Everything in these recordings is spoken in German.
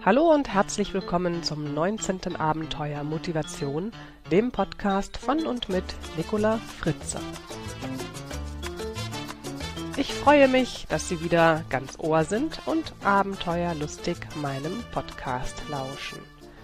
Hallo und herzlich willkommen zum 19. Abenteuer Motivation, dem Podcast von und mit Nicola Fritze. Ich freue mich, dass Sie wieder ganz Ohr sind und abenteuerlustig meinem Podcast lauschen.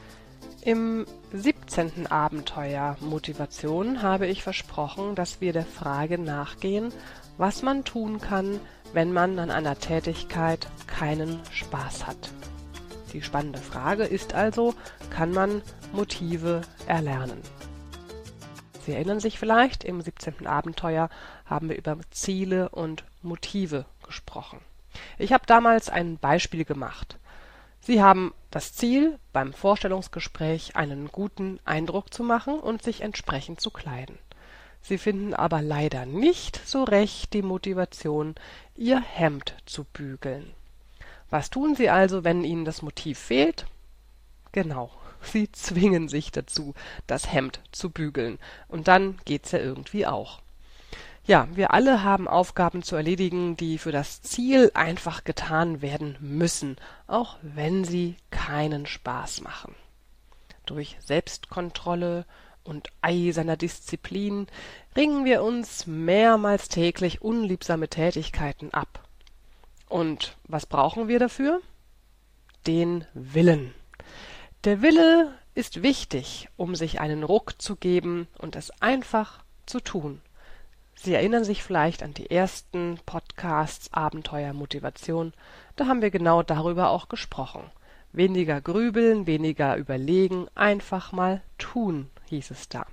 Im 17. Abenteuer Motivation habe ich versprochen, dass wir der Frage nachgehen, was man tun kann, wenn man an einer Tätigkeit keinen Spaß hat. Die spannende Frage ist also, kann man Motive erlernen? Sie erinnern sich vielleicht, im 17. Abenteuer haben wir über Ziele und Motive gesprochen. Ich habe damals ein Beispiel gemacht. Sie haben das Ziel, beim Vorstellungsgespräch einen guten Eindruck zu machen und sich entsprechend zu kleiden. Sie finden aber leider nicht so recht die Motivation, Ihr Hemd zu bügeln. Was tun Sie also, wenn Ihnen das Motiv fehlt? Genau, Sie zwingen sich dazu, das Hemd zu bügeln. Und dann geht's ja irgendwie auch. Ja, wir alle haben Aufgaben zu erledigen, die für das Ziel einfach getan werden müssen, auch wenn sie keinen Spaß machen. Durch Selbstkontrolle und eiserner Disziplin ringen wir uns mehrmals täglich unliebsame Tätigkeiten ab. Und was brauchen wir dafür? Den Willen. Der Wille ist wichtig, um sich einen Ruck zu geben und es einfach zu tun. Sie erinnern sich vielleicht an die ersten Podcasts Abenteuer Motivation. Da haben wir genau darüber auch gesprochen. Weniger grübeln, weniger überlegen, einfach mal tun, hieß es da.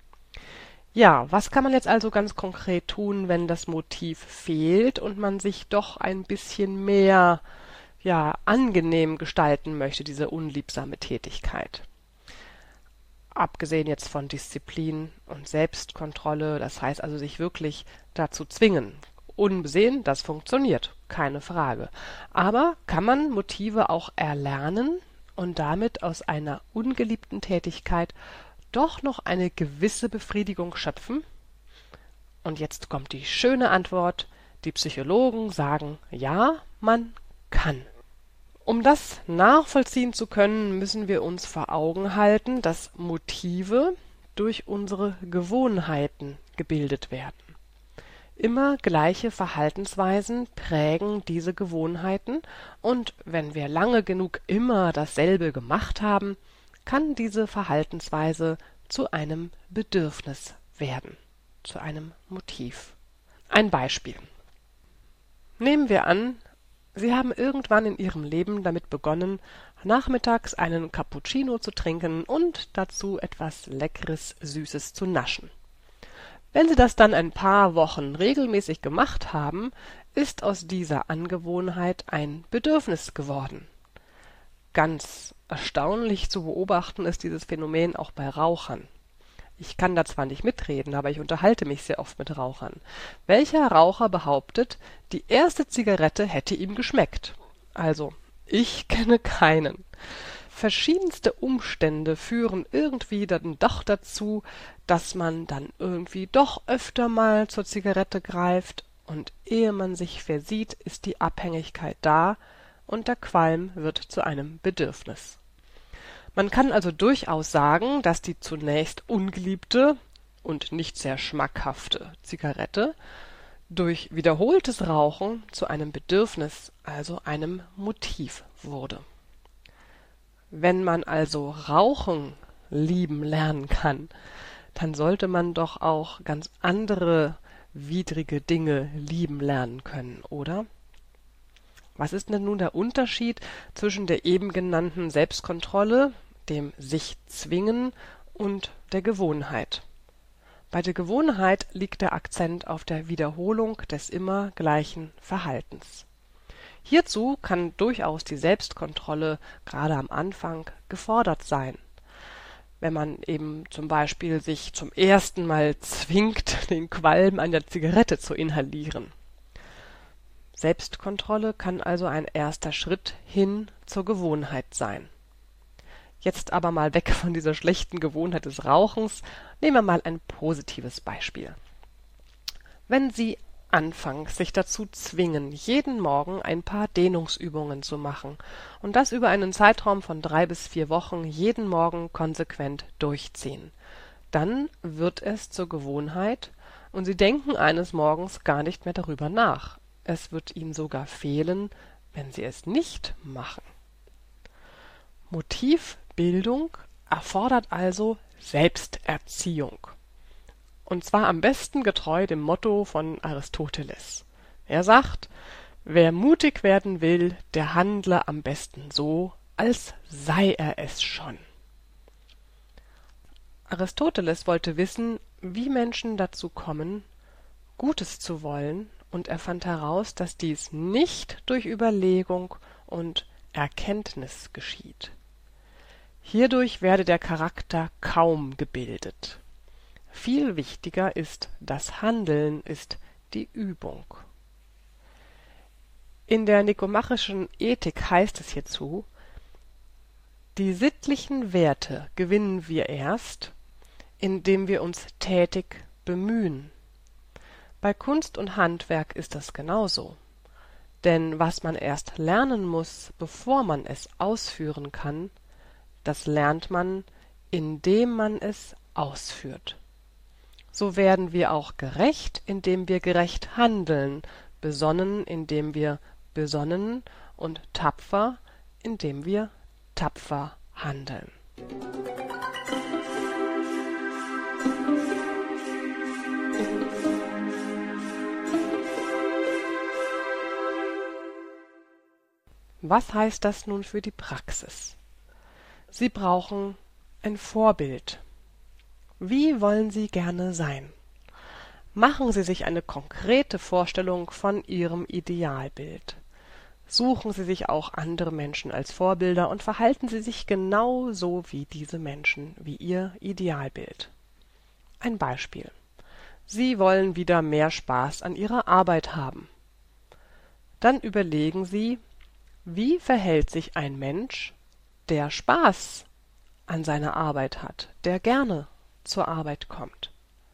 Ja, was kann man jetzt also ganz konkret tun, wenn das Motiv fehlt und man sich doch ein bisschen mehr, angenehm gestalten möchte, diese unliebsame Tätigkeit? Abgesehen jetzt von Disziplin und Selbstkontrolle, das heißt also sich wirklich dazu zwingen. Unbesehen, das funktioniert, keine Frage. Aber kann man Motive auch erlernen und damit aus einer ungeliebten Tätigkeit doch noch eine gewisse Befriedigung schöpfen? Und jetzt kommt die schöne Antwort. Die Psychologen sagen, ja, man kann. Um das nachvollziehen zu können, müssen wir uns vor Augen halten, dass Motive durch unsere Gewohnheiten gebildet werden. Immer gleiche Verhaltensweisen prägen diese Gewohnheiten, und wenn wir lange genug immer dasselbe gemacht haben, kann diese Verhaltensweise zu einem Bedürfnis werden, zu einem Motiv. Ein Beispiel. Nehmen wir an, Sie haben irgendwann in Ihrem Leben damit begonnen, nachmittags einen Cappuccino zu trinken und dazu etwas Leckeres, Süßes zu naschen. Wenn Sie das dann ein paar Wochen regelmäßig gemacht haben, ist aus dieser Angewohnheit ein Bedürfnis geworden. Ganz erstaunlich zu beobachten ist dieses Phänomen auch bei Rauchern. Ich kann da zwar nicht mitreden, aber ich unterhalte mich sehr oft mit Rauchern. Welcher Raucher behauptet, die erste Zigarette hätte ihm geschmeckt? Also, ich kenne keinen. Verschiedenste Umstände führen irgendwie dann doch dazu, dass man dann irgendwie doch öfter mal zur Zigarette greift, und ehe man sich versieht, ist die Abhängigkeit da und der Qualm wird zu einem Bedürfnis. Man kann also durchaus sagen, dass die zunächst ungeliebte und nicht sehr schmackhafte Zigarette durch wiederholtes Rauchen zu einem Bedürfnis, also einem Motiv wurde. Wenn man also Rauchen lieben lernen kann, dann sollte man doch auch ganz andere widrige Dinge lieben lernen können, oder? Was ist denn nun der Unterschied zwischen der eben genannten Selbstkontrolle, dem sich zwingen, und der Gewohnheit? Bei der Gewohnheit liegt der Akzent auf der Wiederholung des immer gleichen Verhaltens. Hierzu kann durchaus die Selbstkontrolle gerade am Anfang gefordert sein. Wenn man eben zum Beispiel sich zum ersten Mal zwingt, den Qualm einer Zigarette zu inhalieren. Selbstkontrolle kann also ein erster Schritt hin zur Gewohnheit sein. Jetzt aber mal weg von dieser schlechten Gewohnheit des Rauchens, nehmen wir mal ein positives Beispiel. Wenn Sie anfangs sich dazu zwingen, jeden Morgen ein paar Dehnungsübungen zu machen und das über einen Zeitraum von 3 bis 4 Wochen jeden Morgen konsequent durchziehen. Dann wird es zur Gewohnheit und Sie denken eines Morgens gar nicht mehr darüber nach. Es wird Ihnen sogar fehlen, wenn Sie es nicht machen. Motivbildung erfordert also Selbsterziehung. Und zwar am besten getreu dem Motto von Aristoteles. Er sagt, wer mutig werden will, der handle am besten so, als sei er es schon. Aristoteles wollte wissen, wie Menschen dazu kommen, Gutes zu wollen, und er fand heraus, dass dies nicht durch Überlegung und Erkenntnis geschieht. Hierdurch werde der Charakter kaum gebildet. Viel wichtiger ist das Handeln, ist die Übung. In der nikomachischen Ethik heißt es hierzu, die sittlichen Werte gewinnen wir erst, indem wir uns tätig bemühen. Bei Kunst und Handwerk ist das genauso. Denn was man erst lernen muss, bevor man es ausführen kann, das lernt man, indem man es ausführt. So werden wir auch gerecht, indem wir gerecht handeln, besonnen, indem wir besonnen und tapfer, indem wir tapfer handeln. Was heißt das nun für die Praxis? Sie brauchen ein Vorbild. Wie wollen Sie gerne sein? Machen Sie sich eine konkrete Vorstellung von Ihrem Idealbild. Suchen Sie sich auch andere Menschen als Vorbilder und verhalten Sie sich genau so wie diese Menschen, wie Ihr Idealbild. Ein Beispiel. Sie wollen wieder mehr Spaß an Ihrer Arbeit haben. Dann überlegen Sie, wie verhält sich ein Mensch, der Spaß an seiner Arbeit hat, der gerne zur Arbeit kommt.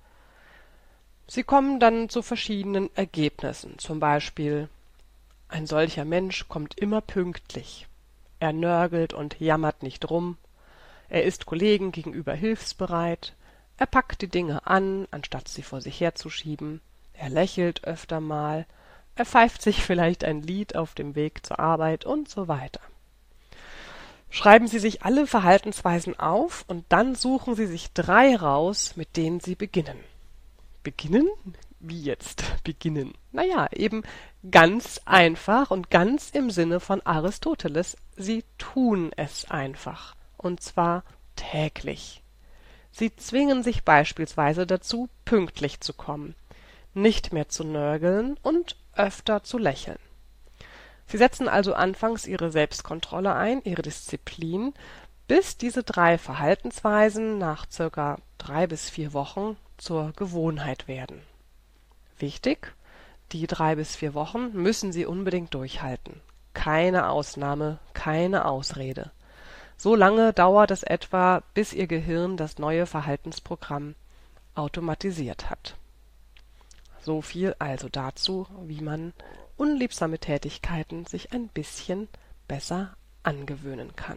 Sie kommen dann zu verschiedenen Ergebnissen, zum Beispiel: Ein solcher Mensch kommt immer pünktlich, er nörgelt und jammert nicht rum, er ist Kollegen gegenüber hilfsbereit, er packt die Dinge an, anstatt sie vor sich herzuschieben, er lächelt öfter mal, er pfeift sich vielleicht ein Lied auf dem Weg zur Arbeit und so weiter. Schreiben Sie sich alle Verhaltensweisen auf und dann suchen Sie sich 3 raus, mit denen Sie beginnen. Beginnen? Wie jetzt beginnen? Naja, eben ganz einfach und ganz im Sinne von Aristoteles. Sie tun es einfach. Und zwar täglich. Sie zwingen sich beispielsweise dazu, pünktlich zu kommen, nicht mehr zu nörgeln und öfter zu lächeln. Sie setzen also anfangs Ihre Selbstkontrolle ein, Ihre Disziplin, bis diese 3 Verhaltensweisen nach ca. 3 bis 4 Wochen zur Gewohnheit werden. Wichtig, die 3 bis 4 Wochen müssen Sie unbedingt durchhalten. Keine Ausnahme, keine Ausrede. So lange dauert es etwa, bis Ihr Gehirn das neue Verhaltensprogramm automatisiert hat. So viel also dazu, wie man unliebsame Tätigkeiten sich ein bisschen besser angewöhnen kann.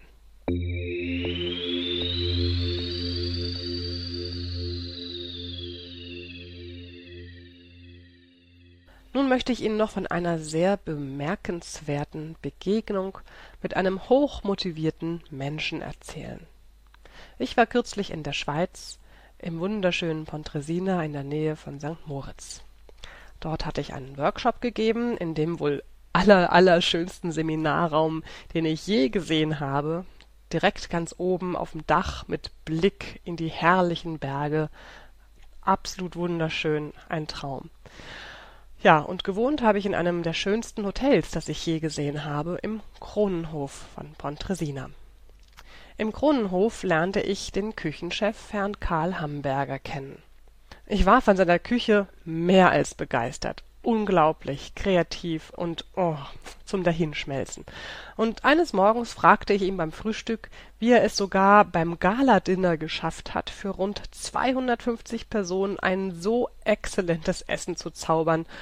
Nun möchte ich Ihnen noch von einer sehr bemerkenswerten Begegnung mit einem hochmotivierten Menschen erzählen. Ich war kürzlich in der Schweiz, im wunderschönen Pontresina in der Nähe von St. Moritz. Dort hatte ich einen Workshop gegeben, in dem wohl allerschönsten Seminarraum, den ich je gesehen habe, direkt ganz oben auf dem Dach mit Blick in die herrlichen Berge. Absolut wunderschön, ein Traum. Ja, und gewohnt habe ich in einem der schönsten Hotels, das ich je gesehen habe, im Kronenhof von Pontresina. Im Kronenhof lernte ich den Küchenchef Herrn Karl Hamberger kennen. Ich war von seiner Küche mehr als begeistert. Unglaublich kreativ und zum Dahinschmelzen. Und eines Morgens fragte ich ihn beim Frühstück, wie er es sogar beim Gala-Dinner geschafft hat, für rund 250 Personen ein so exzellentes Essen zu zaubern,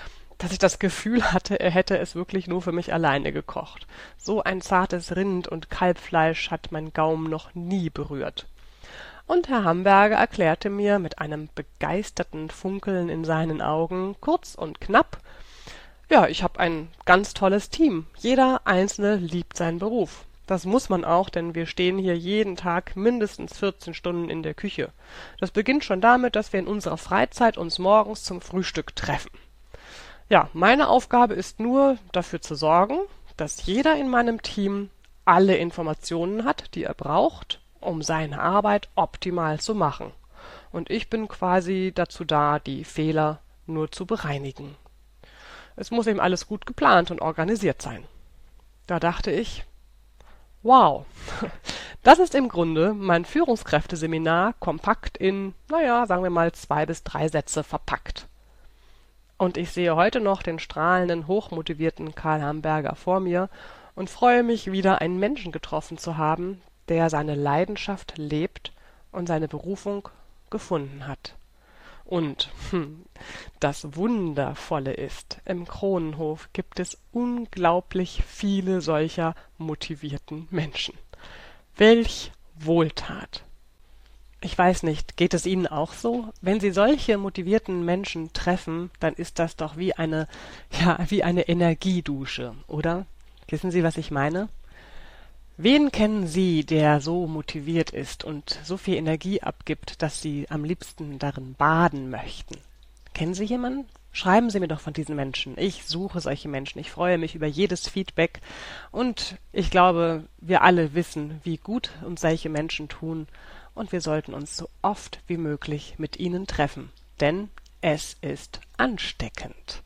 dass ich das Gefühl hatte, er hätte es wirklich nur für mich alleine gekocht. So ein zartes Rind- und Kalbfleisch hat mein Gaumen noch nie berührt. Und Herr Hamburger erklärte mir mit einem begeisterten Funkeln in seinen Augen, kurz und knapp: Ja, ich habe ein ganz tolles Team. Jeder Einzelne liebt seinen Beruf. Das muss man auch, denn wir stehen hier jeden Tag mindestens 14 Stunden in der Küche. Das beginnt schon damit, dass wir in unserer Freizeit uns morgens zum Frühstück treffen. Ja, meine Aufgabe ist nur, dafür zu sorgen, dass jeder in meinem Team alle Informationen hat, die er braucht, um seine Arbeit optimal zu machen. Und ich bin quasi dazu da, die Fehler nur zu bereinigen. Es muss eben alles gut geplant und organisiert sein. Da dachte ich: Wow, das ist im Grunde mein Führungskräfteseminar kompakt in, sagen wir mal 2 bis 3 Sätze verpackt. Und ich sehe heute noch den strahlenden, hochmotivierten Karl Hamburger vor mir und freue mich, wieder einen Menschen getroffen zu haben, der seine Leidenschaft lebt und seine Berufung gefunden hat. Und das Wundervolle ist, im Kronenhof gibt es unglaublich viele solcher motivierten Menschen. Welch Wohltat! Ich weiß nicht, geht es Ihnen auch so? Wenn Sie solche motivierten Menschen treffen, dann ist das doch wie eine Energiedusche, oder? Wissen Sie, was ich meine? Wen kennen Sie, der so motiviert ist und so viel Energie abgibt, dass Sie am liebsten darin baden möchten? Kennen Sie jemanden? Schreiben Sie mir doch von diesen Menschen. Ich suche solche Menschen. Ich freue mich über jedes Feedback. Und ich glaube, wir alle wissen, wie gut uns solche Menschen tun. Und wir sollten uns so oft wie möglich mit ihnen treffen. Denn es ist ansteckend.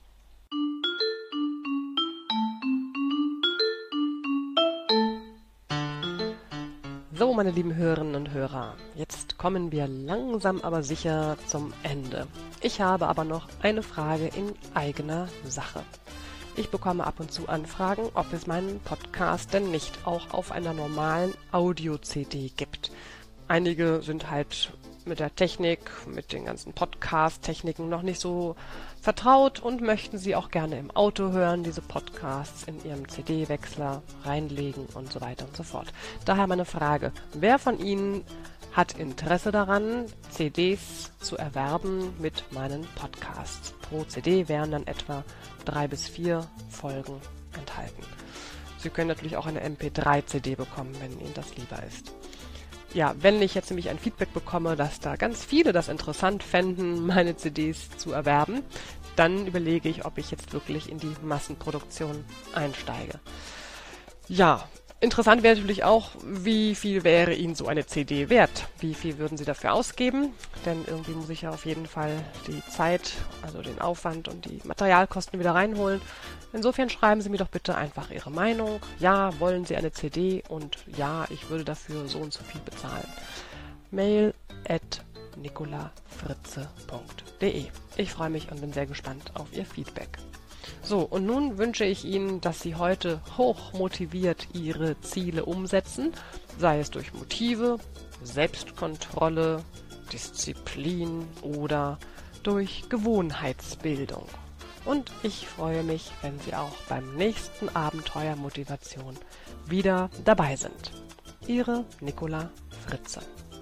So, meine lieben Hörerinnen und Hörer, jetzt kommen wir langsam aber sicher zum Ende. Ich habe aber noch eine Frage in eigener Sache. Ich bekomme ab und zu Anfragen, ob es meinen Podcast denn nicht auch auf einer normalen Audio-CD gibt. Einige sind halt mit der Technik, mit den ganzen Podcast-Techniken noch nicht so vertraut und möchten sie auch gerne im Auto hören, diese Podcasts in ihrem CD-Wechsler reinlegen und so weiter und so fort. Daher meine Frage: Wer von Ihnen hat Interesse daran, CDs zu erwerben mit meinen Podcasts? Pro CD wären dann etwa 3 bis 4 Folgen enthalten. Sie können natürlich auch eine MP3-CD bekommen, wenn Ihnen das lieber ist. Ja, wenn ich jetzt nämlich ein Feedback bekomme, dass da ganz viele das interessant fänden, meine CDs zu erwerben, dann überlege ich, ob ich jetzt wirklich in die Massenproduktion einsteige. Ja, interessant wäre natürlich auch, wie viel wäre Ihnen so eine CD wert? Wie viel würden Sie dafür ausgeben? Denn irgendwie muss ich ja auf jeden Fall die Zeit, also den Aufwand und die Materialkosten wieder reinholen. Insofern schreiben Sie mir doch bitte einfach Ihre Meinung. Ja, wollen Sie eine CD? Und ja, ich würde dafür so und so viel bezahlen. mail@nicolafritze.de. Ich freue mich und bin sehr gespannt auf Ihr Feedback. So, und nun wünsche ich Ihnen, dass Sie heute hoch motiviert Ihre Ziele umsetzen, sei es durch Motive, Selbstkontrolle, Disziplin oder durch Gewohnheitsbildung. Und ich freue mich, wenn Sie auch beim nächsten Abenteuer Motivation wieder dabei sind. Ihre Nicola Fritze.